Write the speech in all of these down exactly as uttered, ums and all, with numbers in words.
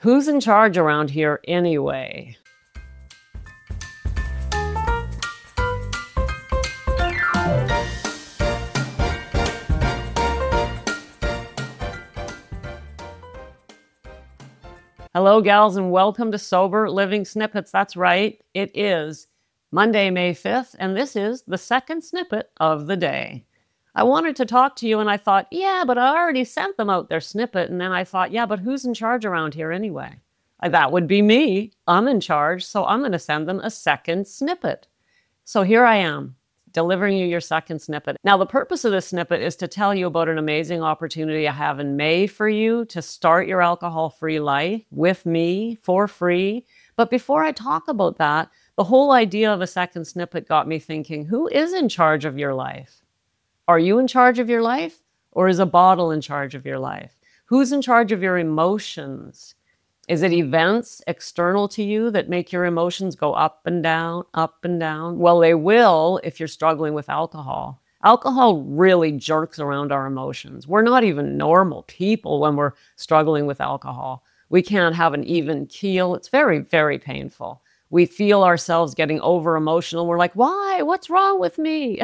Who's in charge around here anyway? Hello, gals, and welcome to Sober Living Snippets. That's right, it is Monday, May fifth, and this is the second snippet of the day. I wanted to talk to you, and I thought, yeah, but I already sent them out their snippet, and then I thought, yeah, but who's in charge around here anyway? That would be me. I'm in charge, so I'm going to send them a second snippet. So here I am, delivering you your second snippet. Now, the purpose of this snippet is to tell you about an amazing opportunity I have in May for you to start your alcohol-free life with me for free. But before I talk about that, the whole idea of a second snippet got me thinking, who is in charge of your life? Are you in charge of your life, or is a bottle in charge of your life? Who's in charge of your emotions? Is it events external to you that make your emotions go up and down, up and down? Well, they will if you're struggling with alcohol. Alcohol really jerks around our emotions. We're not even normal people when we're struggling with alcohol. We can't have an even keel. It's very, very painful. We feel ourselves getting over emotional. We're like, why? What's wrong with me?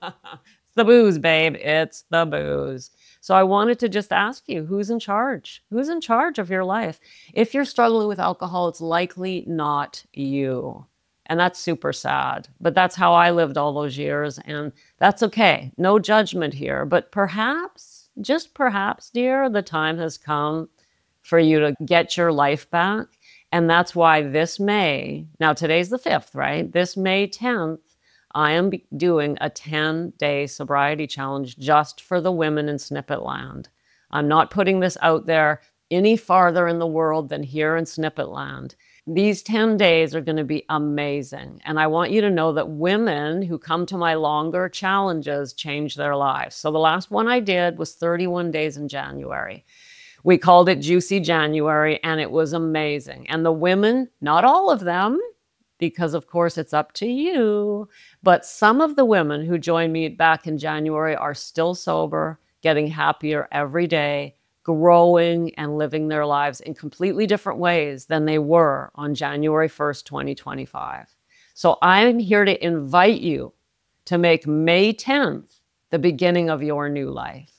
It's the booze, babe. It's the booze. So I wanted to just ask you, who's in charge? Who's in charge of your life? If you're struggling with alcohol, it's likely not you. And that's super sad. But that's how I lived all those years. And that's okay. No judgment here. But perhaps, just perhaps, dear, the time has come for you to get your life back. And that's why this May, now today's the fifth, right? This May tenth, I am doing a ten-day sobriety challenge just for the women in Snippet Land. I'm not putting this out there any farther in the world than here in Snippet Land. These ten days are going to be amazing. And I want you to know that women who come to my longer challenges change their lives. So the last one I did was thirty-one days in January. We called it Juicy January, and it was amazing. And the women, not all of them, because of course it's up to you, but some of the women who joined me back in January are still sober, getting happier every day, growing and living their lives in completely different ways than they were on January first, twenty twenty-five. So I'm here to invite you to make May tenth the beginning of your new life.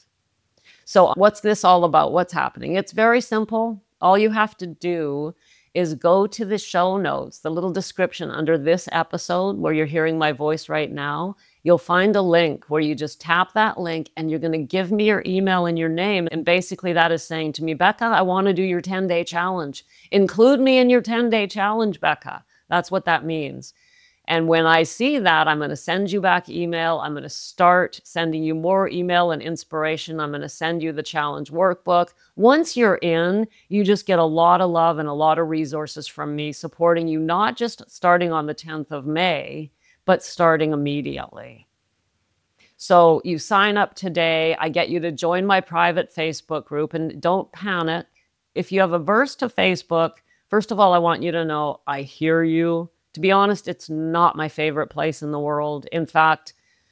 So what's this all about? What's happening? It's very simple. All you have to do is go to the show notes, the little description under this episode where you're hearing my voice right now. You'll find a link where you just tap that link and you're going to give me your email and your name. And basically that is saying to me, Becca, I want to do your ten-day challenge. Include me in your ten-day challenge, Becca. That's what that means. And when I see that, I'm going to send you back email. I'm going to start sending you more email and inspiration. I'm going to send you the challenge workbook. Once you're in, you just get a lot of love and a lot of resources from me supporting you, not just starting on the tenth of May, but starting immediately. So you sign up today. I get you to join my private Facebook group, and don't panic. If you have a verse to Facebook, first of all, I want you to know I hear you. To be honest, it's not my favorite place in the world. In fact,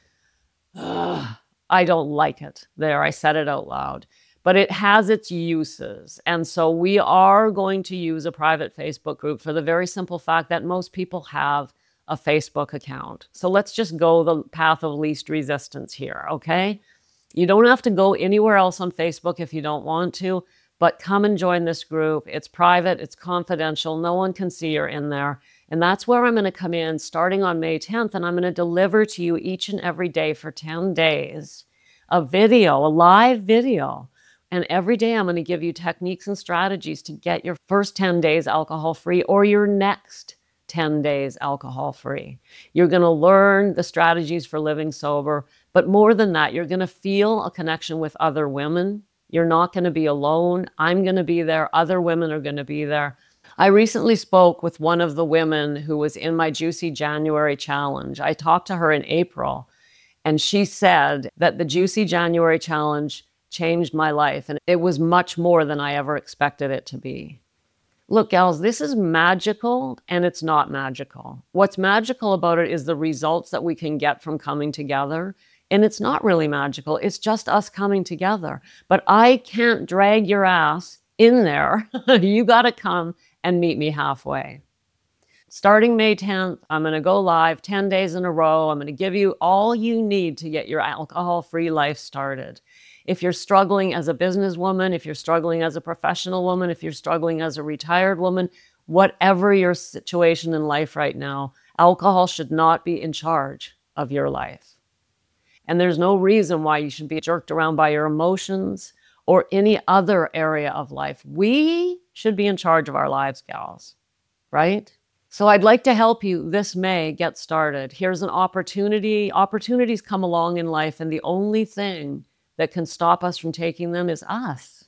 uh, I don't like it. There, I said it out loud. But it has its uses. And so we are going to use a private Facebook group for the very simple fact that most people have a Facebook account. So let's just go the path of least resistance here, okay? You don't have to go anywhere else on Facebook if you don't want to, but come and join this group. It's private, it's confidential, no one can see you're in there. And that's where I'm going to come in starting on May tenth, and I'm going to deliver to you each and every day for ten days a video, a live video. And every day I'm going to give you techniques and strategies to get your first ten days alcohol-free or your next ten days alcohol-free. You're going to learn the strategies for living sober, but more than that, you're going to feel a connection with other women. You're not going to be alone. I'm going to be there. Other women are going to be there. I recently spoke with one of the women who was in my Juicy January challenge. I talked to her in April, and she said that the Juicy January challenge changed my life, and it was much more than I ever expected it to be. Look, gals, this is magical, and it's not magical. What's magical about it is the results that we can get from coming together. And it's not really magical. It's just us coming together. But I can't drag your ass in there, you got to come and meet me halfway. Starting May tenth, I'm going to go live ten days in a row. I'm going to give you all you need to get your alcohol-free life started. If you're struggling as a businesswoman, if you're struggling as a professional woman, if you're struggling as a retired woman, whatever your situation in life right now, alcohol should not be in charge of your life. And there's no reason why you should be jerked around by your emotions or any other area of life. We should be in charge of our lives, gals, right? So I'd like to help you this May get started. Here's an opportunity. Opportunities come along in life, and the only thing that can stop us from taking them is us.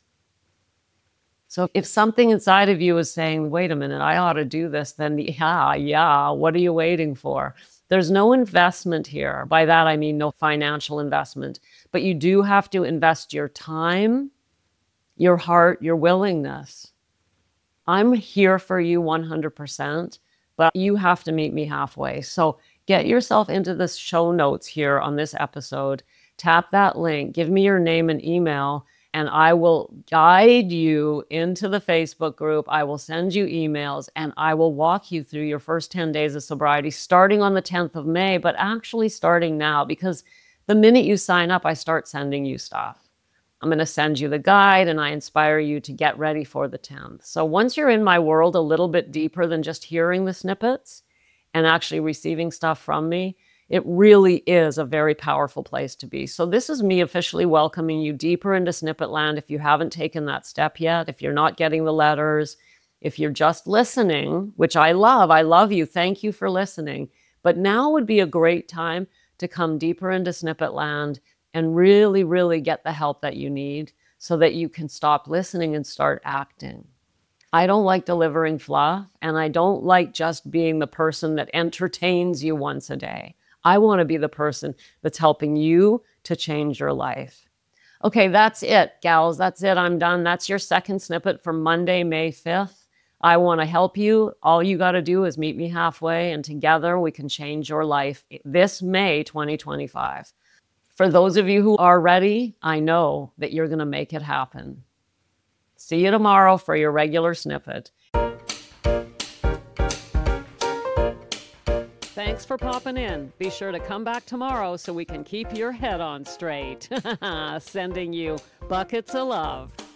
So if something inside of you is saying, wait a minute, I ought to do this, then yeah, yeah, what are you waiting for? There's no investment here. By that, I mean no financial investment, but you do have to invest your time, your heart, your willingness. I'm here for you one hundred percent, but you have to meet me halfway. So get yourself into the show notes here on this episode. Tap that link, give me your name and email, and I will guide you into the Facebook group. I will send you emails, and I will walk you through your first ten days of sobriety, starting on the tenth of May, but actually starting now, because the minute you sign up, I start sending you stuff. I'm going to send you the guide, and I inspire you to get ready for the tenth. So once you're in my world a little bit deeper than just hearing the snippets and actually receiving stuff from me, it really is a very powerful place to be. So this is me officially welcoming you deeper into Snippet Land. If you haven't taken that step yet, if you're not getting the letters, if you're just listening, which I love, I love you. Thank you for listening. But now would be a great time to come deeper into Snippet Land and really, really get the help that you need so that you can stop listening and start acting. I don't like delivering fluff, and I don't like just being the person that entertains you once a day. I want to be the person that's helping you to change your life. Okay, that's it, gals. That's it. I'm done. That's your second snippet for Monday, May fifth. I want to help you. All you got to do is meet me halfway, and together we can change your life this May twenty twenty-five. For those of you who are ready, I know that you're going to make it happen. See you tomorrow for your regular snippet. Thanks for popping in. Be sure to come back tomorrow so we can keep your head on straight. Sending you buckets of love.